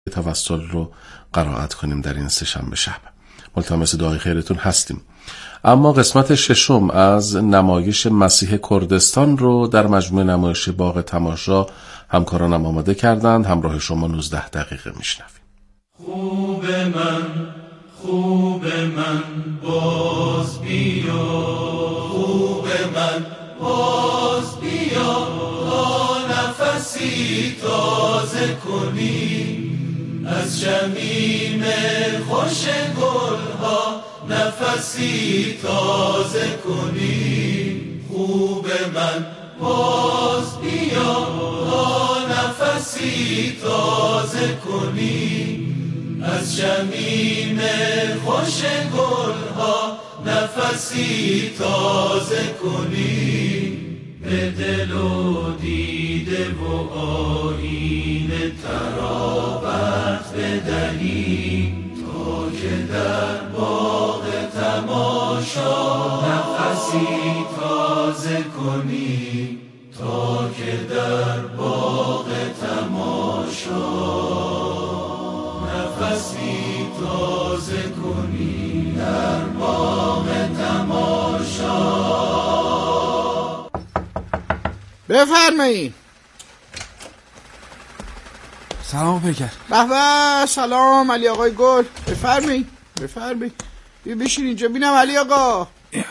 توسل رو قرائت کنیم در این سه‌شنبه شب. ملتمس دعای خیرتون هستیم. اما قسمت ششم از نمایش مسیح کردستان رو در مجموعه نمایش باغ تماشا همکارانم آماده کردند. همراه شما 19 دقیقه میشنویم. خوب من باز بیا، خوب من باز بیا، تا نفسی تازه کنی از شمیم خوش گلها، نفسی تازه کنی. خوب من باز بیا، تا نفسی تازه کنی از شمیم خوش گلها، نفسی تازه کنی. به دل و دیده و آیین ترابت بدهی، تا که در باغ تماشا نفسی تازه کنی، تا که در باغ تماشا نفسی تازه کنی، در باغ تماشا. بفرمایید. سلام پیکر. به به، سلام علی آقای گل. بفرمایید بشین اینجا بینم علی آقا.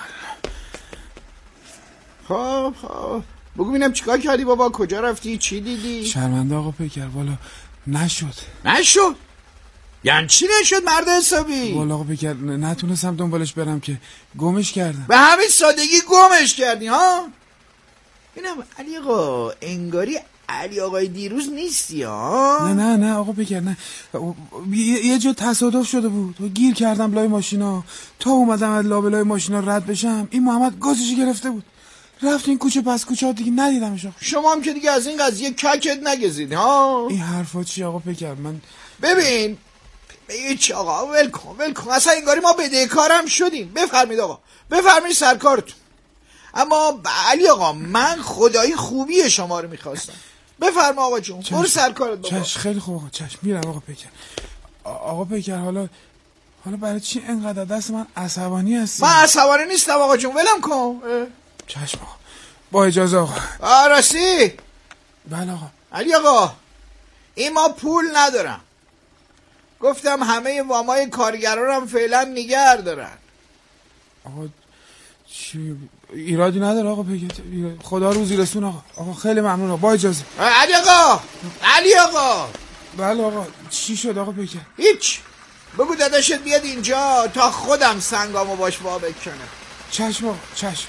خب بگو بینم چیکار کردی بابا، کجا رفتی، چی دیدی؟ شرمنده آقا پیکر، والا نشد. یعنی چی نشد مرد حسابی؟ والا آقا پیکر نتونستم دنبالش برم که گمش کردم. به همین سادگی گمش کردی ها؟ بینم علی آقا انگاری علی آقای دیروز نیستی ها؟ نه آقا پیکر نه، یه جا تصادف شده بود و گیر کردم لای ماشینا. تا اومدم از لابلای ماشینا رد بشم این محمد گازشی گرفته بود، رفت این کوچه پس کوچه ها، دیگه ندیدمش. شما هم که دیگه از این قضیه ککت نگزید ها؟ این حرفا چی آقا پیکر؟ من ببین چی آقا، ولکن اصلا انگاری ما بدهکارم شدیم. بفرمید آقا، بفرمید سرکارتون. اما علی آقا من خدایی خوبی شما رو میخواستم. بفرما آقا جون، برو سرکارت بابا. چشم، خیلی خوب آقا، چشم میرم آقا پیکر. آقا پیکر حالا برای چی انقدر دست من عصبانی هستی؟ من عصبانی نیستم آقا جون، ولم کن. چشم آقا، با اجازه آقا. راستی؟ بله آقا. علی آقا این ما پول ندارم، گفتم همه وامای کارگرارم فعلا نگه دارن. آقا چی ایرادی نداره آقا پیکر، خدا روزی رسون آقا. آقا خیلی ممنون آقا، با اجازه. علی آقا. بله آقا. چی شد آقا پیکر؟ هیچ، بگو داداشت بیاد اینجا تا خودم سنگامو باش وا بکنم. چشم آقا، چشم.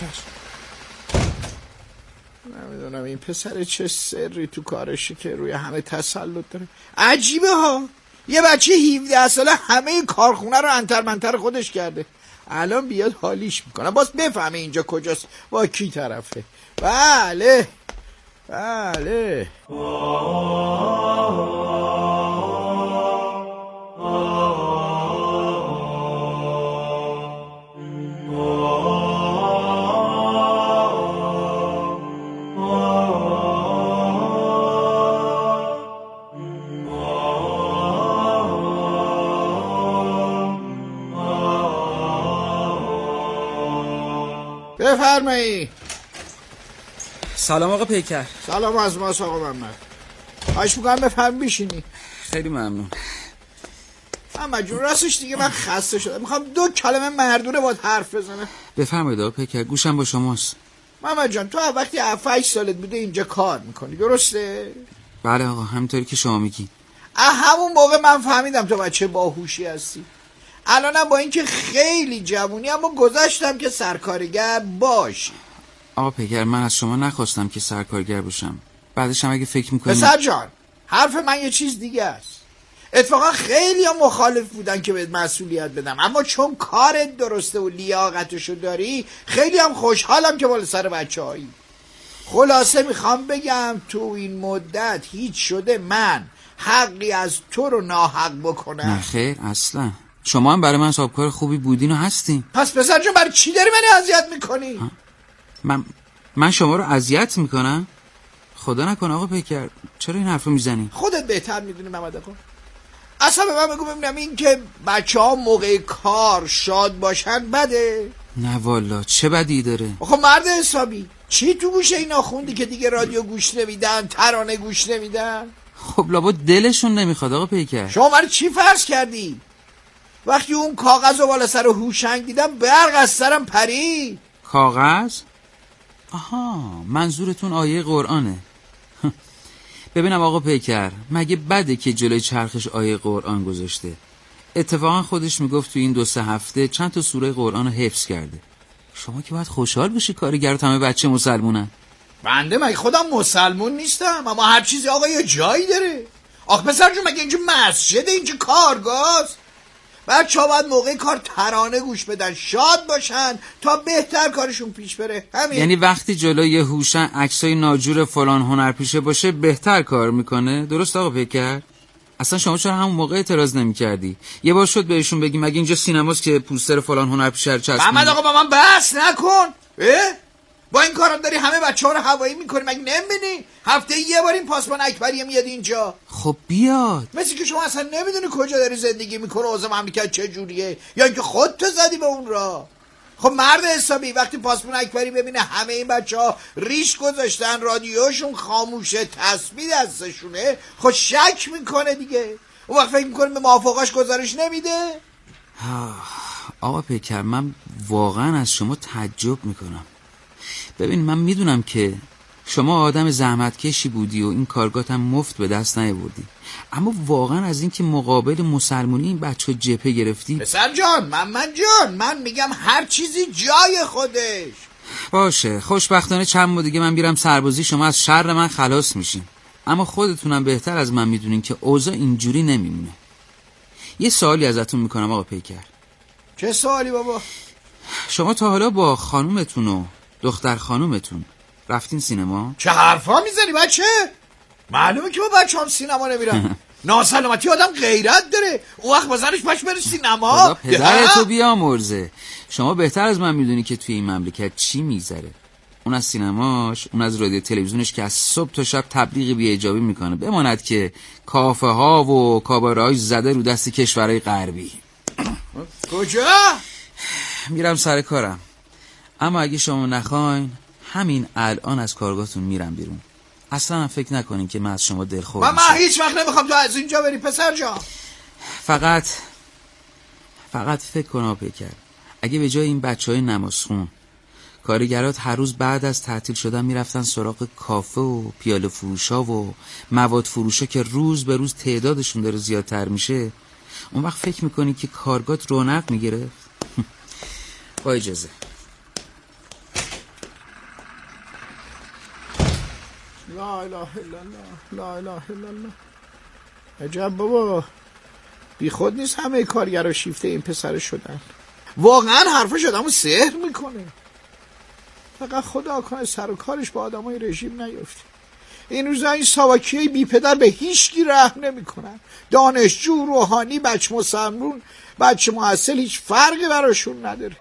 نمیدونم این پسر چه سری تو کارشه که روی همه تسلط داره. عجیبه ها، یه بچه 17 ساله همه کارخونه رو انتر خودش کرده. الان بیاد حالیش میکنه، باز بفهمه اینجا کجاست، با کی طرفه. بله بفرمایی. سلام آقا پیکر. سلام از ماست آقا محمد. خواهش میکنم بفرم بشینی. خیلی ممنون. محمد جون راستش دیگه من خسته شدم، میخوام 2 کلمه مردونه باید حرف بزنم. بفرمایید آقا پیکر، گوشم با شماست. محمد جان تو وقتی 7-8 سالت بوده اینجا کار میکنی، درسته؟ بله آقا، همینطوری که شما میگی. همون موقع من فهمیدم تو بچه باهوشی هستی. الانم با اینکه خیلی جوونی اما گذاشتم که سرکارگر باشی. آقا پیکر من از شما نخواستم که سرکارگر باشم، بعدش هم اگه فکر میکنی. پسر جان حرف من یه چیز دیگه است. اتفاقا خیلی هم مخالف بودن که بهت مسئولیت بدم، اما چون کارت درسته و لیاقتشو داری خیلی هم خوشحالم که بالا سر بچه هایی. خلاصه میخوام بگم تو این مدت هیچ شده من حقی از تو رو ناحق بکنم؟ نه خیر اصلا، شما هم برای من صاحبکار خوبی بودین و هستین. پس پسر جون برای چی داری منو اذیت میکنی؟ من شما رو اذیت میکنم؟ خدا نکنه آقا پیکر، چرا این حرفو میزنی؟ خودت بهتر میدونی محمد آقا. اصلا به من بگو ببینم این که بچه ها موقع کار شاد باشن بده؟ نه والا چه بدی داره؟ خب مرد حسابی چی تو گوش اینا خوندی که دیگه رادیو گوش نمیدن، ترانه گوش نمیدن؟ خب لابد دلشون نمیخواد آقا پیکر. شما من چی فرض کردی؟ وقتی اون کاغذ رو بالا سر هوشنگ دیدم برق از سرم پرید. کاغذ؟ آها منظورتون آیه قرآنه. ببینم آقا پیکر، مگه بده که جلوی چرخش آیه قرآن گذاشته؟ اتفاقا خودش میگفت تو این 2-3 هفته چند تا سوره قرآن رو حفظ کرده. شما که باید خوشحال بشی کارگرات همه بچه مسلمونن. بنده مگه خودم مسلمون نیستم، اما هر چیزی آقا یه جایی داره. آخ پسر جون مگه اینجا مسجده، اینجا کارگاهست؟ بچه ها باید موقع کار ترانه گوش بدن، شاد باشن تا بهتر کارشون پیش بره. همین. یعنی وقتی جلوی یه هوشن عکسای ناجور فلان هنرپیشه باشه بهتر کار میکنه؟ درست آقا پیکر؟ اصلا شما چرا همون موقع اعتراض نمی‌کردی؟ یه بار شد بهشون بگی مگه اینجا سینماست که پوستر فلان هنرپیشه رو چسبوندی؟ محمد آقا با من بحث نکن. با این کارا داری همه بچه‌ها رو هوایی می‌کنی، مگه نمی‌بینی هفته یه بار این پاسبان اکبری میاد اینجا؟ خب بیاد. مثل که شما اصلا نمیدونی کجا داری زندگی می‌کنی، اوضاع مملکت چه جوریه، یا اینکه خودت زدی به اون راه. خب مرد حسابی وقتی پاسبان اکبری ببینه همه این بچه‌ها ریش گذاشتن، رادیوشون خاموشه، تسبیح دستشونه، خب شک میکنه دیگه. اون وقت فکر میکنه به موافقاش گزارش نمیده؟ آقا پیکر من واقعا از شما تعجب میکنم. ببین من میدونم که شما آدم زحمتکشی بودی و این کارگات هم مفت به دست نیاوردی، اما واقعا از این که مقابل مسلمونی این بچه جبهه گرفتی؟ پسر جان من میگم هر چیزی جای خودش. باشه خوشبختانه چند ماه دیگه من میرم سربازی، شما از شر من خلاص میشین، اما خودتونم بهتر از من میدونین که اوضاع اینجوری نمیمونه. یه سوالی ازتون میکنم آقا پیکر. چه سوالی بابا؟ شما تا حالا با خانومتون و دختر خانومتون رفتین سینما؟ چه حرفا میزنی بچه؟ معلومه که با بچه هم سینما نمیرم. ناسلامتی آدم غیرت داره، اون وقت بازنش باش بره سینما. خدا پدرتو بیامرزه. شما بهتر از من میدونی که توی این مملکت چی میذاره. اون از سینماش، اون از رادیو تلویزیونش که از صبح تا شب تبلیغ بی‌حجابی میکنه، بماند که کافه ها و کاباره‌های زده رو دست کشورهای غربی. کجا؟ میرم سر کارم، اما اگه شما نخواین همین الان از کارگاهتون میرم بیرون. اصلا فکر نکنین که من از شما دلخور میشم. من هیچ وقت نمیخوام تو از اینجا بری پسر جان. فقط فکر کن آپی کرد اگه به جای این بچهای نمازخون کارگرات هر روز بعد از تعطیل شدن میرفتن سراغ کافه و پیاله فروشا و مواد فروشا که روز به روز تعدادشون داره زیادتر میشه، اون وقت فکر میکنی که کارگات رونق میگیره؟ با اجازه. لا اله الا الله، لا اله الا الله. عجب بابا، بی خود نیست همه کارگرها شیفته این پسر شدن. واقعا حرفش آدمو سحر میکنه. فقط خدا کنه سر و کارش با آدمای رژیم نیفته. این روزا این ساواکیای بی پدر به هیچ کی رحم نمیکنن. دانشجو، روحانی، بچه مسلمون، بچه محصل هیچ فرقی براشون نداره.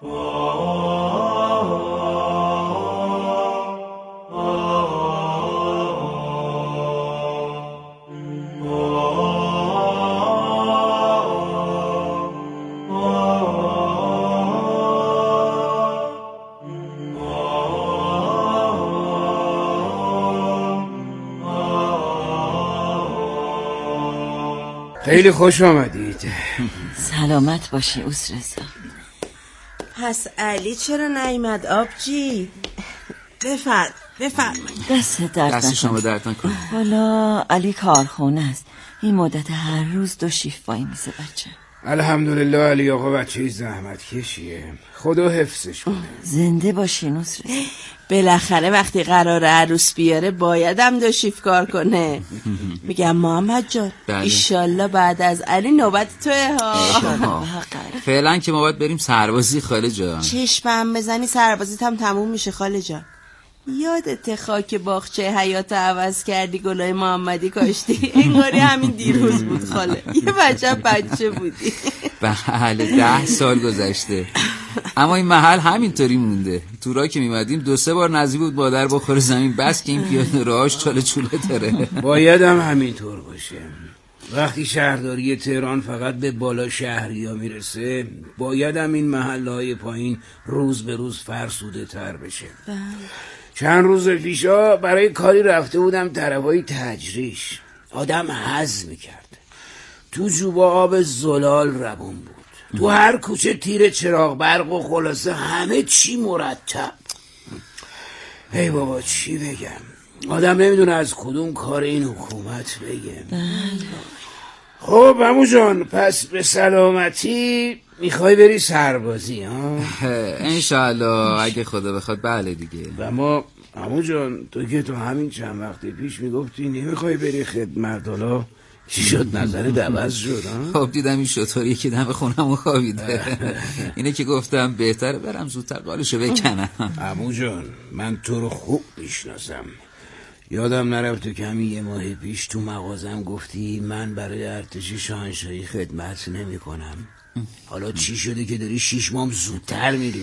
خیلی خوش آمدید. سلامت باشی اوسرزا. پس علی چرا نیامد آبجی؟ بفرمایید. دست شما درد نکنه. حالا علی کارخونه است، این مدت هر روز 2 شیفت وای میزه بچه. الحمدلله علی آقا بچه زحمت کشیه، خدا حفظش کنه. زنده باشی نصرت. بالاخره وقتی قرار عروس بیاره بایدم 2 شیفت کار کنه. میگم محمد جان ایشالله بعد از علی نوبت توه ها. فعلا که ما باید بریم سربازی خاله جان. چشمم بزنی سربازیت هم تموم میشه خاله جان. یادت خاک باغچه حیات عوض کردی گلای محمدی کاشتی؟ انگاری همین دیروز بود خاله. یه بچه بودی. بله 10 سال گذشته، اما این محل همینطوری مونده. تو راه که میمدیم 2-3 بار نزدیک بود مادر بخوره زمین، بس که این پیاده راهاش چاله چوله داره. باید هم همینطور باشه. وقتی شهرداری تهران فقط به بالا شهریا میرسه، باید هم این محله‌های پایین روز به روز فرسوده تر بشه. چند روز پیشا برای کاری رفته بودم طرفای تجریش. آدم هضم میکرد. تو جوبا آب زلال روون بود، تو هر کوچه تیر چراغ برق و خلاصه همه چی مرتب. ای بابا چی بگم، آدم نمیدونه از کدوم کار این حکومت بگم. خب عمو جان، پس به سلامتی میخوای بری سربازی ها؟ انشالله اگه خدا بخواد. بله دیگه. و ما عمو جان، تو که تو همین چند وقت پیش میگفتی نمیخوای بری خدمت، حالا چی شد؟ نظرت عوض شد؟ خب دیدم این شطوریه که دم خونمو خوابیده. اینه که گفتم بهتره برم زودتر قالشو بکنم. عمو جان، من تو رو خوب میشناسم. یادم نرفت که همین یه ماه پیش تو مغازم گفتی من برای ارتش شاهنشاهی خدمت نمی کنم. حالا چی شده که داری 6 ماه زودتر میری؟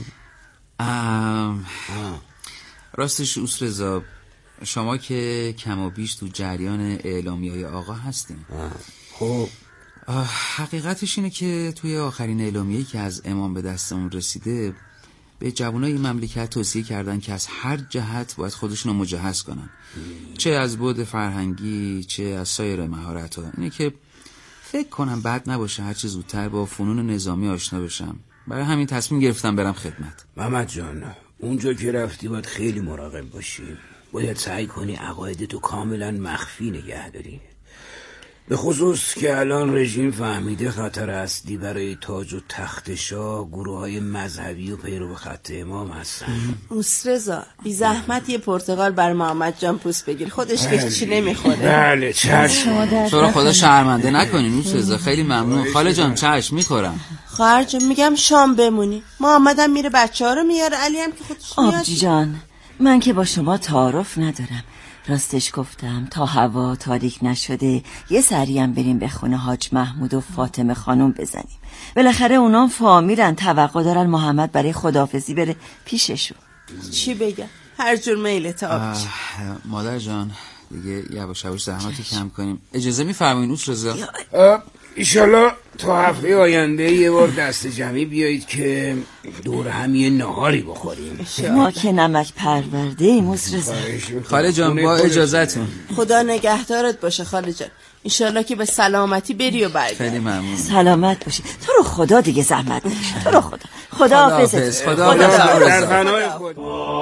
راستش اوسرزا، شما که کم و بیش تو جریان اعلامیه‌های آقا هستین. خب حقیقتش اینه که توی آخرین اعلامیه‌ای که از امام به دستمون رسیده، به جوانای این مملکت توصیه کردن که از هر جهت باید خودشون رو مجهز کنن، چه از بعد فرهنگی چه از سایر مهارت‌ها. اینه که فکر کنم بد نباشه هرچی زودتر با فنون نظامی آشنا بشم. برای همین تصمیم گرفتم برم خدمت. محمد جان، اونجا که رفتی باید خیلی مراقب باشی. باید سعی کنی عقایدتو کاملا مخفی نگه داری، به خصوص که الان رژیم فهمیده خطر اصلی برای تاج و تخت شاه گروه‌های مذهبی و پیرو خط امام هستن. اوسرزا، بی زحمت یه پرتقال بر محمد جان پوست بگیر، خودش که چی نمیخوره. بله چشم. تو رو خدا شرمنده نکنین اوسرزا، خیلی ممنون. خاله جان چشم میخورم. خواهر جان میگم شام بمونی، محمدم میره بچه‌ها رو میاره، علی هم که خودش میاد. آبجی جان، من که با شما تعارف ندارم. راستش گفتم تا هوا تاریک نشده یه سریم بریم به خونه حاج محمود و فاطمه خانم بزنیم. بالاخره اونام فامیلن، توقع دارن محمد برای خداحافظی بره پیششون. چی بگم؟ هر جور میلت آبجی. مادر جان دیگه یواش یواش زحمتی کم کنیم. اجازه میفرمایین اوسرزا؟ ایشالله تا هفته آینده یه بار دست جمعی بیایید که دور هم یه نهاری بخوریم. ما که نمک پرورده ایم اوسرزا. خاله جان با اجازتون. خدا نگهدارت باشه خاله جان، انشالله که به سلامتی بری و برگردی. خیلی ممنون. سلامت باشی. تو رو خدا دیگه زحمت نکش. تو رو خدا. خداحافظ. خداحافظ. در فنای خود.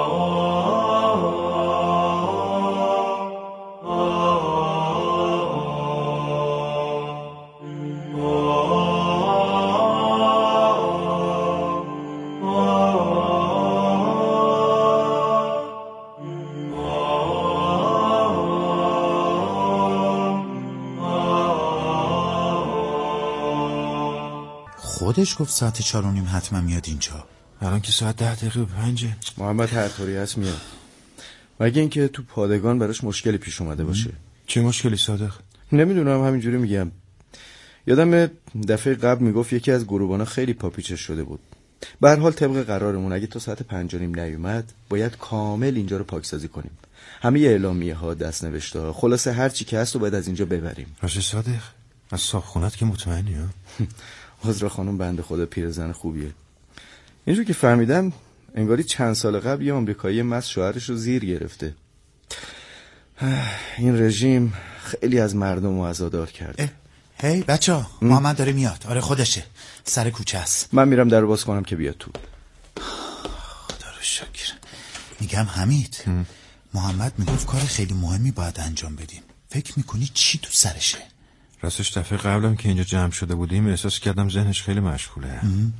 خودش گفت ساعت 4:30 حتما میاد اینجا. الان که ساعت 10:05. محمد هر طوری هست میاد، مگه اینکه تو پادگان براش مشکلی پیش اومده باشه. چه مشکلی صادق؟ نمیدونم، همینجوری میگم. یادم دفعه قبل میگفت یکی از گروبانا خیلی پاپیچش شده بود. به هر حال طبق قرارمون اگه تا ساعت 5:30 نیومد باید کامل اینجا رو پاکسازی کنیم. همه اعلامیه ها، دست نوشته ها، خلاصه هر چی که هست رو باید از اینجا ببریم. راشه صادق، از صاحبخونت که مطمئنی ها؟ عذرا خانم، بنده خدا پیرزن خوبیه. اینجور که فهمیدم انگاری چند سال قبل یه آمریکایی مست شوهرش رو زیر گرفته. این رژیم خیلی از مردم رو عزادار کرده. هی بچه‌ها، محمد داره میاد. آره خودشه، سر کوچه است. من میرم در رو باز کنم که بیاد تو. خدا رو شکر. میگم حمید، محمد میگفت کار خیلی مهمی باید انجام بدیم. فکر میکنی چی تو سرشه؟ راستش دفعه قبلم که اینجا جمع شده بودیم احساس کردم ذهنش خیلی مشغوله.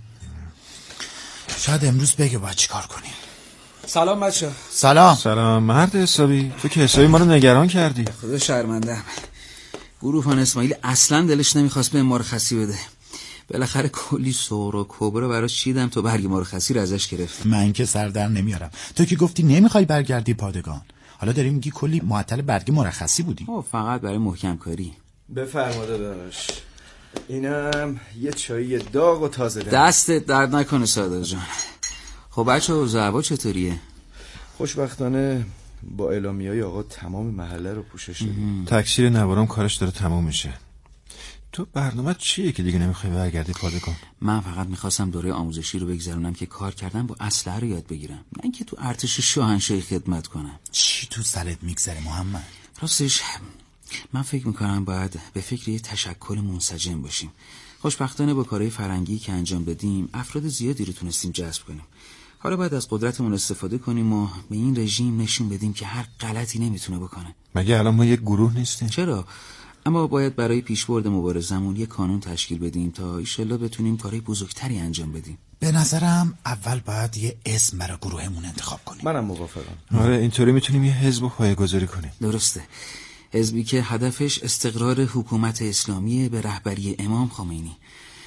شاید امروز بگه باید چی کار کنیم. سلام بچه. سلام مرد حسابی، تو که حسابی ما رو نگران کردی. خدا شرمندم. گروهان اسماعیل اصلا دلش نمیخواست به مرخصی بده. بالاخره کلی سور و کبرا براش چیدم تو برگ مرخصی رو ازش گرفتم. من که سر در نمیارم. تو که گفتی نمیخوای برگردی پادگان، حالا داری میگی کلی معطل برگ مرخصی بودی. فقط برای محکم کاری. بفرماده داداش، اینم یه چایی داغ و تازه دستت درد نکنه صادق جان. خب بچه‌ها زعوا چطوریه؟ خوشبختانه با اعلامیه‌های آقا تمام محله رو پوشش دادیم. تکثیر نوارم کارش داره تمام میشه. تو برنامه چیه که دیگه نمیخوای برگردی پادگان؟ من فقط میخواستم دوره آموزشی رو بگذرونم که کار کردن با اسلحه رو یاد بگیرم، نه اینکه تو ارتش شاهنشاهی خدمت کنم. چی تو سرت میگذره محمد؟ راستش من فکر میکنم باید به فکر یه تشکل منسجم باشیم. خوشبختانه با کارهای فرنگی که انجام بدیم افراد زیادی رو تونستیم جذب کنیم. حالا باید از قدرتمون استفاده کنیم و به این رژیم نشون بدیم که هر غلطی نمیتونه بکنه. مگه الان ما یه گروه نیستیم؟ چرا؟ اما باید برای پیشبرد مبارزمون یه کانون تشکیل بدیم تا ایشالله بتونیم کارهای بزرگتری انجام بدیم. به نظرم اول باید یه اسم برای گروهمون انتخاب کنیم. منم موافقم. آره اینطوری میتونیم یه حزب پایه‌گذاری کنیم. درسته، حزبی که هدفش استقرار حکومت اسلامی به رهبری امام خمینی.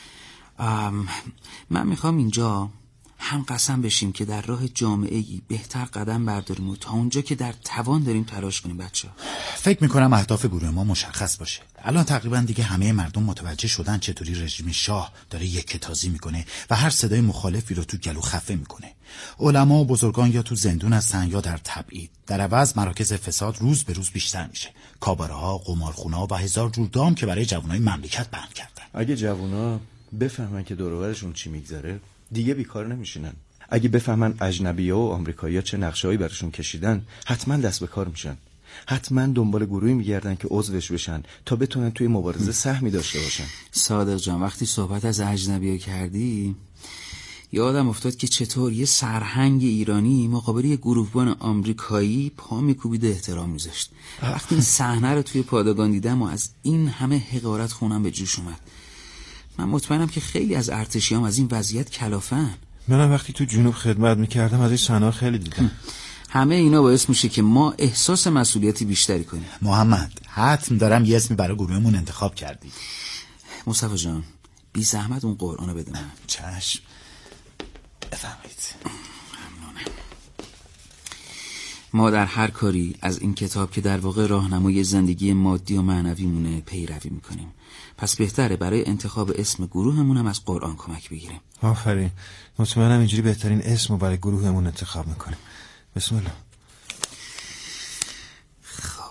من میخوام اینجا هم قسم بشیم که در راه جامعه‌ای بهتر قدم برداریم و تا اونجا که در توان داریم تلاش کنیم. بچه‌ها فکر میکنم اهداف گروه ما مشخص باشه. الان تقریبا دیگه همه مردم متوجه شدن چطوری رژیم شاه داره یکتازی میکنه و هر صدای مخالفی رو تو گلو خفه میکنه. علما و بزرگان یا تو زندون هستن یا در تبعید. در عوض مراکز فساد روز به روز بیشتر میشه. کاباره‌ها، قمارخونه‌ها و هزار جور دام که برای جوانای مملکت بند کردن. اگه جوونا بفهمن که دور و برشون چی میگذره دیگه بیکار نمیشینن. اگه بفهمن اجنبی‌ها و آمریکایی‌ها چه نقشه‌ای براشون کشیدن حتما دست به کار میشن. حتما دنبال گروهی میگردن که عضوش بشن تا بتونن توی مبارزه سهمی داشته باشن. صادق جان وقتی صحبت از اجنبی‌ها کردی یادم افتاد که چطور یه سرهنگ ایرانی مقابل یه گروهبان آمریکایی پا میکوبید و احترام میذاشت. وقتی این صحنه رو توی پادگان دیدم و از این همه حقارت خونم به جوش اومد. من مطمئنم که خیلی از ارتشیام از این وضعیت کلافن. منم وقتی تو جنوب خدمت میکردم از این صحنه خیلی دیدم. همه اینا باعث میشه که ما احساس مسئولیتی بیشتری کنیم. محمد حتم دارم یه اسمی برای گروهمون انتخاب کردی. مصطفی جان بی زحمت اون قرآنو بده من. چشم بفهمید. ممنونم. ما در هر کاری از این کتاب که در واقع راهنمای زندگی مادی و معنوی مونه پیروی میکنیم. پس بهتره برای انتخاب اسم گروهمون هم از قرآن کمک بگیریم. آفرین. مطمئنم اینجوری بهترین اسمو برای گروهمون انتخاب میکنیم. بسم الله. خب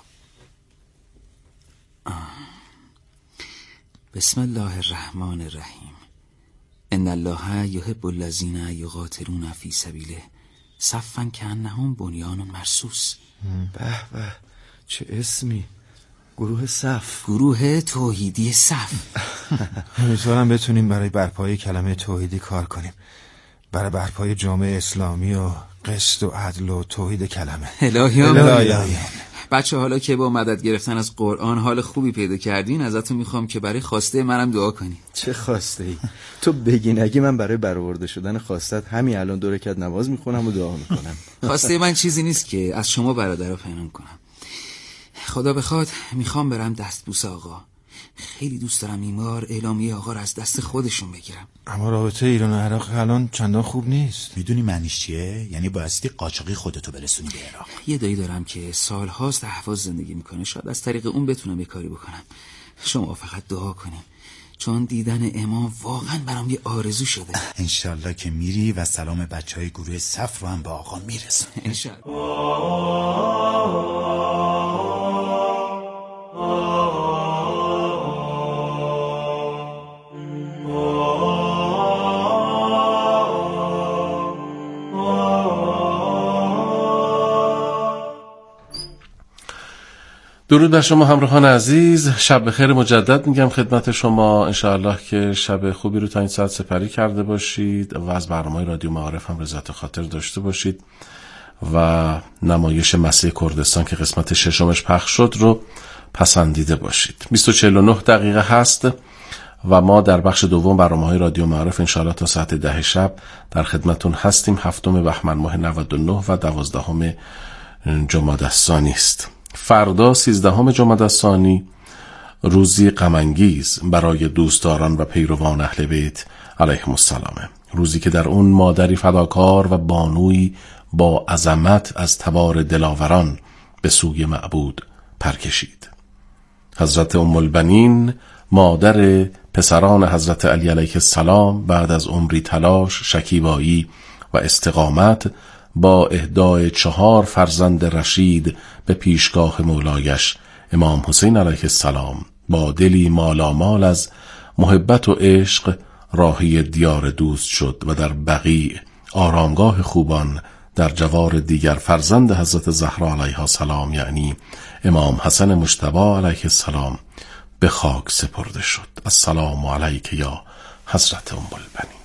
بسم الله الرحمن الرحیم. ان الله یحب الذین یقاتلون فی سبیله صفا کانهم بنیان مرصوص. به به چه اسمی. گروه صف. گروه توحیدی صف. امیدوارم بتونیم برای برپایی کلمه توحیدی کار کنیم. برای برپای جامعه اسلامی و قسط و عدل و توحید کلمه. الهی. بچه حالا که با مدد گرفتن از قرآن حال خوبی پیدا کردین ازتون میخوام که برای خواسته منم دعا کنی. چه خواسته ای؟ تو بگی نگی من برای برآورده شدن خواستت همین الان 2 رکعت نماز میخونم و دعا میکنم. خواسته من چیزی نیست که از شما برادرها پنهان کنم. خدا بخواد میخوام برم دستبوس آقا. خیلی دوست دارم این بار اعلامیه آقا رو از دست خودشون بگیرم. اما رابطه ایران و عراق الان چندان خوب نیست. میدونی معنیش چیه؟ یعنی بایستی قاچاقی خودتو برسونی به عراق. یه دایی دارم که سالهاست اهواز زندگی میکنه. شاید از طریق اون بتونم یه کاری بکنم. شما فقط دعا کنیم چون دیدن امام واقعا برام یه آرزو شده. انشالله که میری و سلام بچهای گروه صف رو هم به آقا میرسون. انشالله. درود بر شما همراهان عزیز. شب بخیر مجدد میگم خدمت شما. انشاءالله که شب خوبی رو تا این ساعت سپری کرده باشید و از برنامه رادیو معارف هم رضایت خاطر داشته باشید و نمایش مسیح کردستان که قسمت 6 پخش شد رو پسندیده باشید. 20:49 دقیقه هست و ما در بخش دوم برنامه‌های رادیو معارف انشاءالله تا ساعت 10 شب در خدمتون هستیم. 7 بهمن ماه 99 و 12 جمادی الثانی است. فردا 13 جمادی الثانی روزی غم‌انگیز برای دوستداران و پیروان اهل بیت علیهم السلام. روزی که در اون مادری فداکار و بانوی با عظمت از تبار دلاوران به سوی معبود پرکشید. حضرت ام البنین مادر پسران حضرت علی علیه السلام بعد از عمری تلاش، شکیبایی و استقامت با اهدای 4 فرزند رشید به پیشگاه مولایش امام حسین علیه السلام با دلی مالامال از محبت و عشق راهی دیار دوست شد و در بقیع آرامگاه خوبان در جوار دیگر فرزند حضرت زهرا علیها السلام یعنی امام حسن مجتبی علیه السلام به خاک سپرده شد. السلام علیک یا حضرت ام البنین.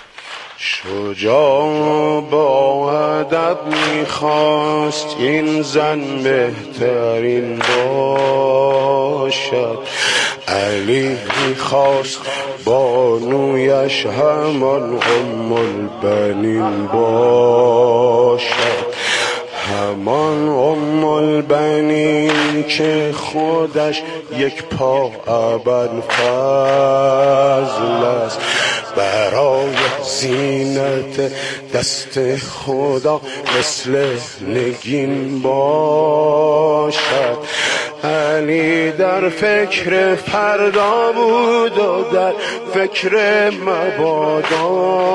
شجاع با ادب میخواست این زن بهترین باشد، علی میخواست بانویش همان ام البنین باشد، همان ام البنین که خودش یک پا ابوالفضل است، برای زینت دست خدا مثل نگین باشد. علی در فکر فردا بود و در فکر مبادا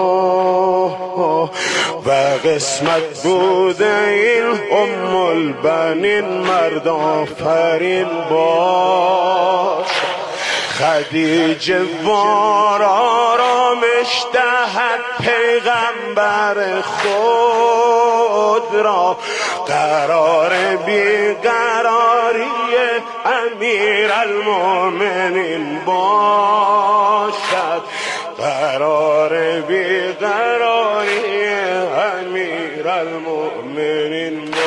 و قسمت بود این ام البنین مرد آفرین باشد. خدیجه وار آرامش دهد پیغمبر خود را، قرار بیقراری امیر المؤمنین باشد، قرار بیقراری امیر المؤمنین باشد.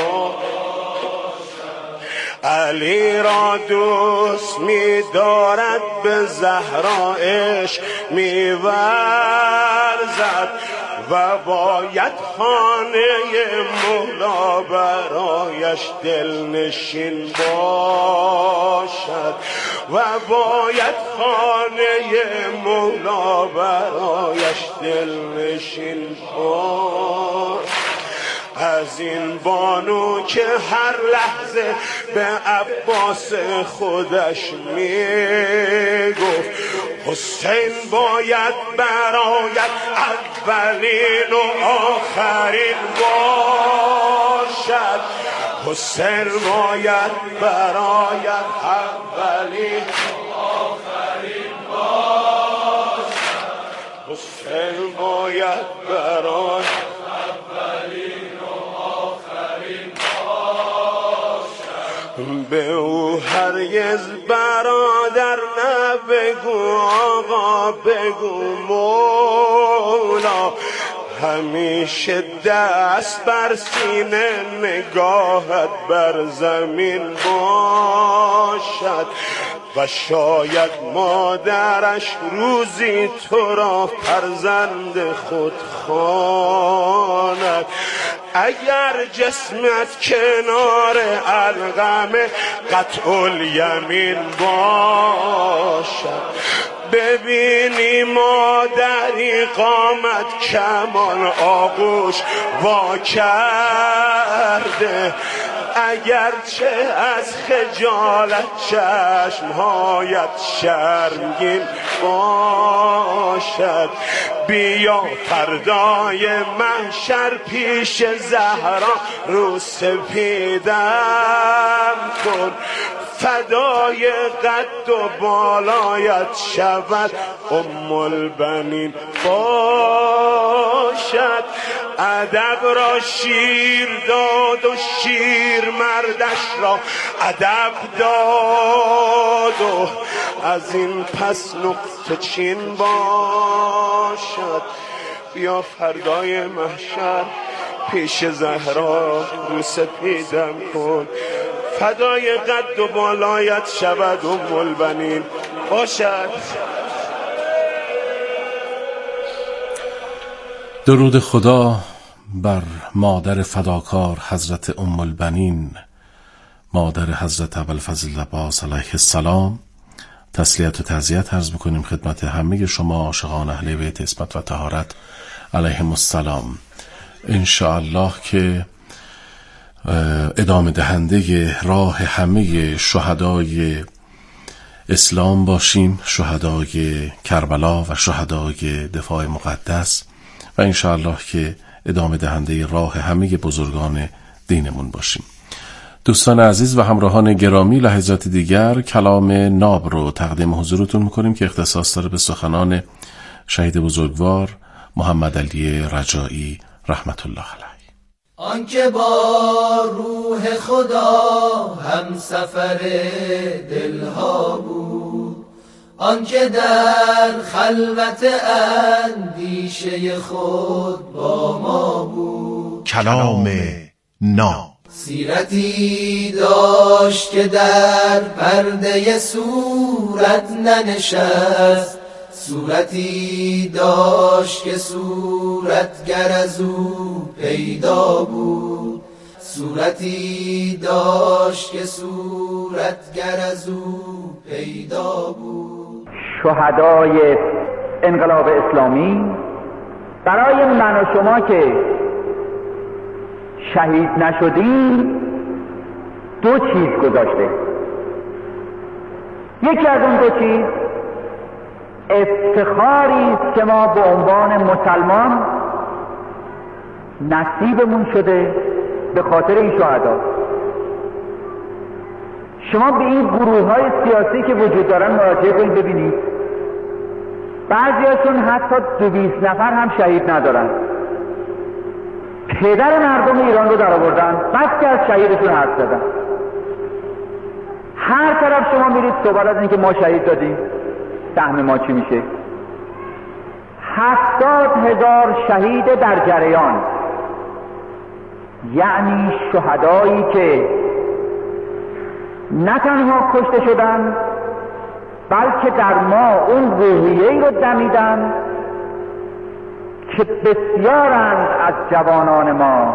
علی را دوست می دارد به زهرا عشق می ورزد و باید خانه مولا برایش دلنشین باشد و باید خانه مولا برایش دلنشین باشد. از این بانو که هر لحظه به عباس خودش میگفت حسین باید برایت اولین و آخرین باشد، حسین باید برایت اولین و آخرین باشد، حسین باید برایت به او هرگز برادر نبگو آقا بگو مولا، همیشه دست بر سینه نگاهت بر زمین باشد و شاید مادرش روزی تو را فرزند خود خواند. اگر جسمت کنار القم قطع الیمین باشد، ببینی مادری قامت کمان آغوش وا کرده، اگرچه از خجالت چشمهایت شرمگین باشد، بیا فردای محشر پیش زهرا رو سپیدم کن، فدای قد و بالایت شود ام البنین باشد. ادب را شیر داد و شیر مردش را ادب داد و از این پس نقطه چین باشد. بیا فردای محشر پیش زهرا رو سپیدم کن، فدای قد و بالایت شود ام البنین باشد. درود خدا بر مادر فداکار حضرت ام البنین، مادر حضرت ابوالفضل عباس علیه السلام. تسلیت و تعزیت عرض میکنیم خدمت همه شما عاشقان اهل بیت عصمت و طهارت علیهم السلام. انشاءالله که ادامه دهنده راه همه شهدای اسلام باشیم، شهدای کربلا و شهدای دفاع مقدس، و انشاءالله که ادامه دهنده راه همه بزرگان دینمون باشیم. دوستان عزیز و همراهان گرامی، لحظات دیگر کلام ناب رو تقدیم حضورتون میکنیم که اختصاص داره به سخنان شهید بزرگوار محمد علی رجایی رحمت الله علیه. آنکه با روح خدا هم سفر دلها بود، آنکه در خلوت اندیشه خود با ما بود. کلام ناب. سیرتی داشت که در پرده صورت ننشست، صورتی داشت که صورتگر از او پیدا بود، صورتی داشت که صورتگر از او پیدا بود. شهدای انقلاب اسلامی برای من و شما که شهید نشدیم دو چیز گذاشته. یکی از اون دو چیز افتخاری است که ما به عنوان مسلمان نصیبمون شده به خاطر این شهدا. شما به این گروه‌های سیاسی که وجود دارن مراجعه کنید ببینید، بعضیاشون حتی 200 نفر هم شهید ندارن. پدر مردم ایران رو در آوردن، بس که از شهیدشون حرف زدن. هر طرف شما میرید صحبت از اینکه ما شهید دادیم، سهم ما چی میشه؟ 70,000 شهید در جریان، یعنی شهدایی که نه تنها کشته شدن بلکه در ما اون روحیه‌ای رو دمیدن که بسیارند از جوانان ما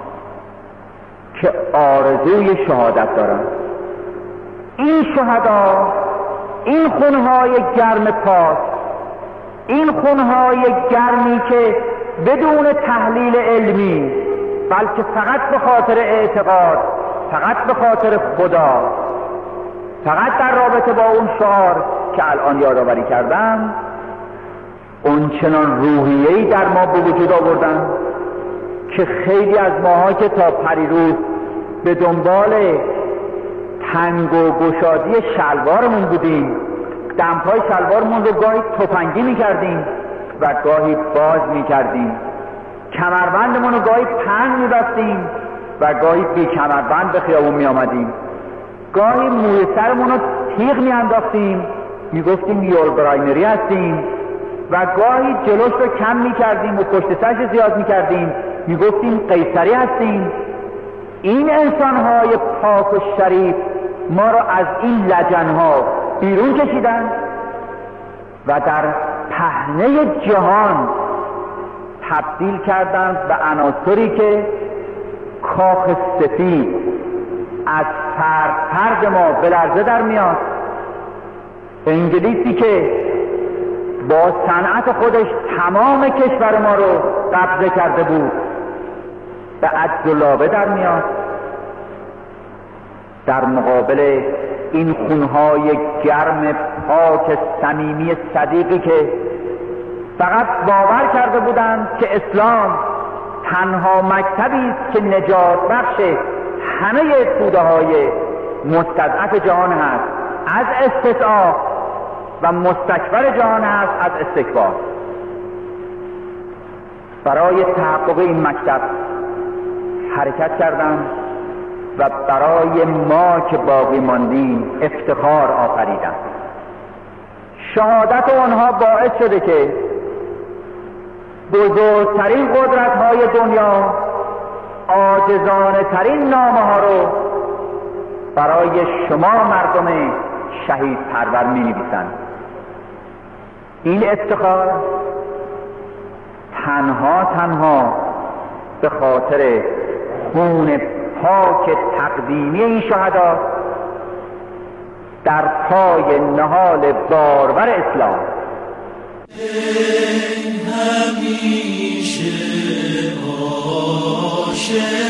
که آرزوی شهادت دارند. این شهدا، این خونهای گرم پاک، این خونهای گرمی که بدون تحلیل علمی بلکه فقط به خاطر اعتقاد، فقط به خاطر خدا، فقط در رابطه با اون شعار که الان یادآوری کردم، اون چنان روحیه‌ای در ما به وجود آوردن که خیلی از ماها که تا پریروز به دنبال تنگ و گشادی شلوارمون بودیم، دمپای شلوارمون رو گاهی تفنگی میکردیم و گاهی باز میکردیم، کمربندمون رو گاهی تنگ میبستیم و گاهی بی کمربند به خیابون میآمدیم، گاهی موی سرمون رو تیغ میانداختیم، میگفتیم یولبراینری هستیم و گاهی جلوش رو کم میکردیم و پشت سرش زیاد میکردیم، میگفتیم قیصری هستیم. این انسانهای پاک و شریف ما رو از این لجنها بیرون کشیدن و در پهنه جهان تبدیل کردن به عناصری که کاخ سفید از فرد ما به لرزه در میاد. انگلیسی که با صنعت خودش تمام کشور ما رو قبضه کرده بود به عجز و لابه در میاد در مقابل این خونهای گرم پاک صمیمی صدیقی که فقط باور کرده بودند که اسلام تنها مکتبی است که نجات بخش همه توده های مستضعف جهان هست از استضعاف و مستکبر جهان هست از استکبار. برای تحقق این مکتب حرکت کردند و برای ما که باقی ماندیم افتخار آفریدند. شهادت آنها باعث شده که بزرگترین قدرت‌های دنیا عاجزانه ترین نامه ها رو برای شما مردم شهید پرور می نویسند. این افتخار تنها به خاطر خون پاک تقدیمی این شهدا در پای نهال بارور اسلام. همیشه عاشق